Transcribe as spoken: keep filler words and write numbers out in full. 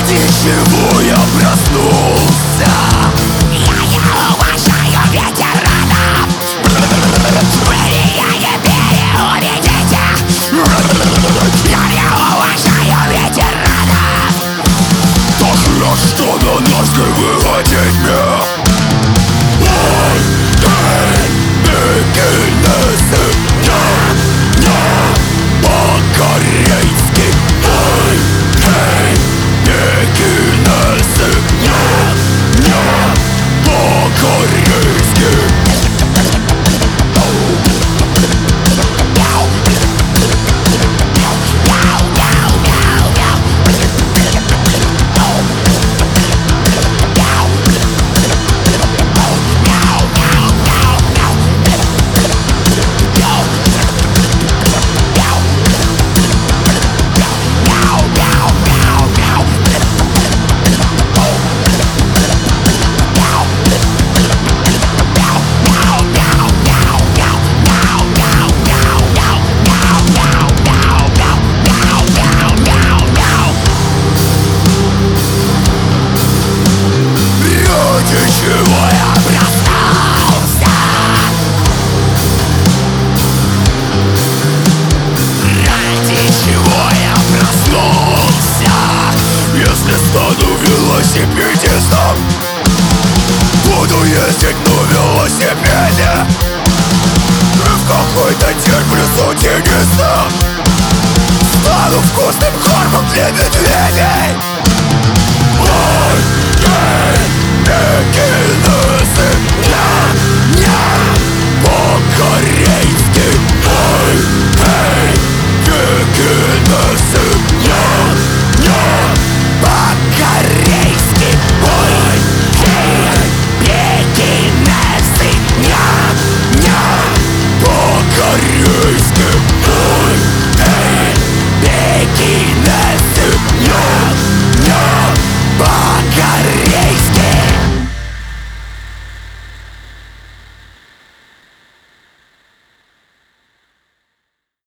Ради чего я проснулся? Я не уважаю ветеранов. Вы меня не переубедите. Я не уважаю ветеранов. Так рад, что на нас не выходить мне. Ой, эй, бегинесы, не, не по-корейски. Ой, эй, бегинесы, не, не по-корейски. Чего я проснулся? Ради чего я проснулся? Если стану велосипедистом, буду ездить на велосипеде и в какой-то день в лесу тенистом стану вкусным кормом для медведей.